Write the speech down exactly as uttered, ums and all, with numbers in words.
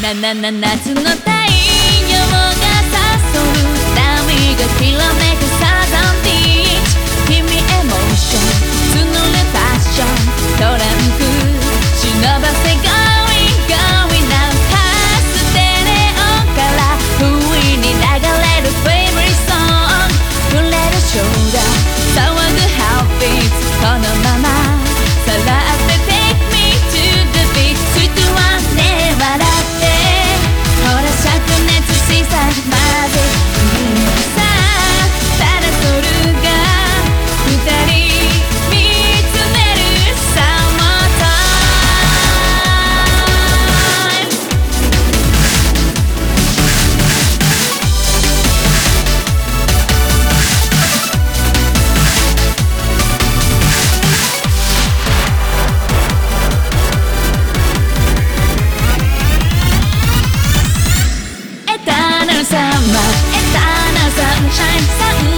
なな夏の太陽が誘う波がきらめくサザンビーチ君エモーション募るパッショントランク忍ばせ Going going now ステレオから不意に流れる Favorite song 触れるショルダー騒ぐ Heartbeats このままさらって Take me to the beach Sweet one ね笑ってほら灼熱しさまでさあパラソルが二人見つめる Summertime Eternal summer Eternal sunshine